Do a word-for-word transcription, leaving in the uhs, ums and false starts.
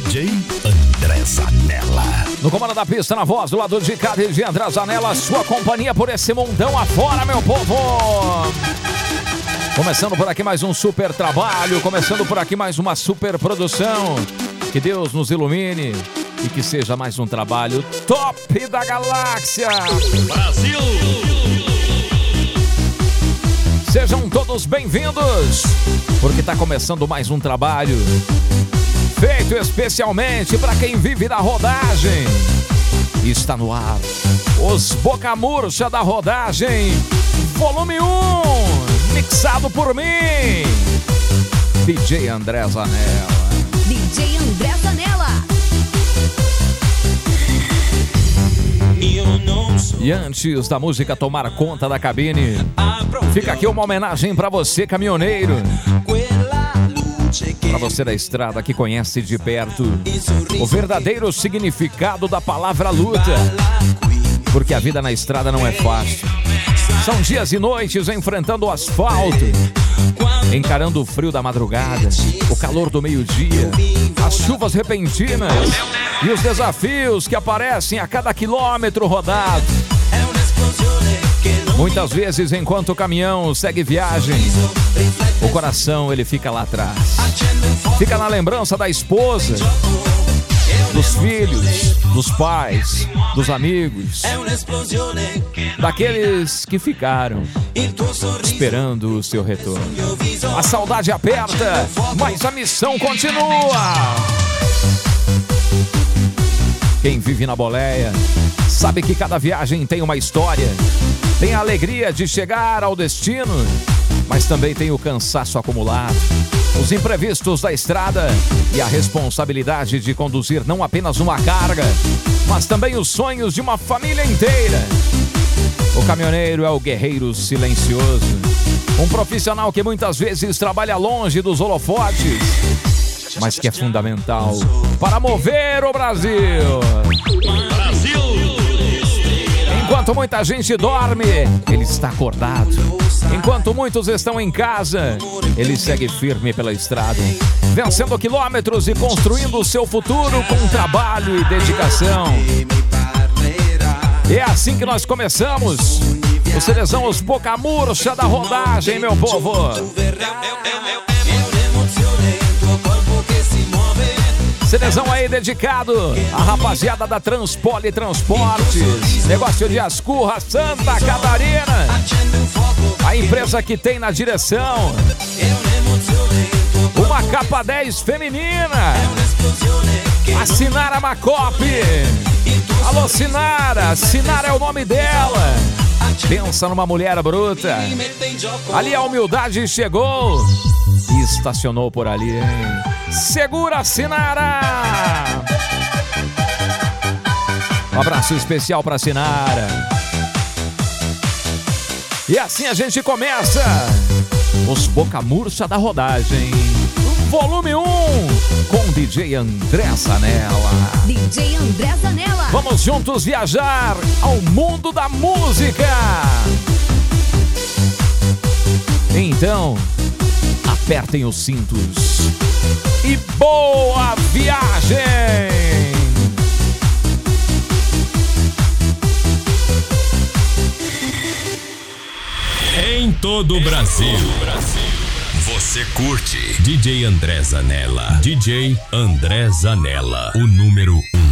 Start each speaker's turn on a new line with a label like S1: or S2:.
S1: J André Zanella.
S2: No comando da pista, na voz do lado de cá, D J André Zanella, sua companhia por esse mundão afora, meu povo. Começando por aqui mais um super trabalho, começando por aqui mais uma super produção. Que Deus nos ilumine e que seja mais um trabalho top da galáxia.
S1: Brasil!
S2: Sejam todos bem-vindos, porque está começando mais um trabalho feito especialmente para quem vive da rodagem. Está no ar os Boca Murcha da Rodagem, volume um, mixado por mim, D J André Zanella.
S3: D J André Zanella.
S2: E antes da música tomar conta da cabine, fica aqui uma homenagem para você, caminhoneiro, para você da estrada que conhece de perto o verdadeiro significado da palavra luta, porque a vida na estrada não é fácil. São dias e noites enfrentando o asfalto, encarando o frio da madrugada, o calor do meio-dia, as chuvas repentinas e os desafios que aparecem a cada quilômetro rodado. Muitas vezes, enquanto o caminhão segue viagem, o coração ele fica lá atrás. Fica na lembrança da esposa, dos filhos, dos pais, dos amigos, daqueles que ficaram esperando o seu retorno. A saudade aperta, mas a missão continua. Quem vive na boleia sabe que cada viagem tem uma história. Tem a alegria de chegar ao destino, mas também tem o cansaço acumulado, os imprevistos da estrada e a responsabilidade de conduzir não apenas uma carga, mas também os sonhos de uma família inteira. O caminhoneiro é o guerreiro silencioso, um profissional que muitas vezes trabalha longe dos holofotes, mas que é fundamental para mover o Brasil.
S1: Brasil!
S2: Enquanto muita gente dorme, ele está acordado. Enquanto muitos estão em casa, ele segue firme pela estrada, vencendo quilômetros e construindo o seu futuro com trabalho e dedicação. E é assim que nós começamos o Cerezão, os Boca Murcha da Rodagem, meu povo. Cerezão aí dedicado à rapaziada da Transpoli Transportes, negócio de Ascurra, Santa Catarina, a empresa que tem na direção uma capa dez feminina, a Sinara Macopi. Alô, Sinara, Sinara é o nome dela. Pensa numa mulher bruta. Ali a humildade chegou e estacionou por ali, hein? Segura, Sinara! Um abraço especial pra Sinara. E assim a gente começa os Boca Murcha da Rodagem, volume um, com D J André Zanella.
S3: D J André Zanella.
S2: Vamos juntos viajar ao mundo da música. Então, apertem os cintos e boa viagem!
S1: Em todo o Brasil. Você curte D J André Zanella. D J André Zanella, o número um.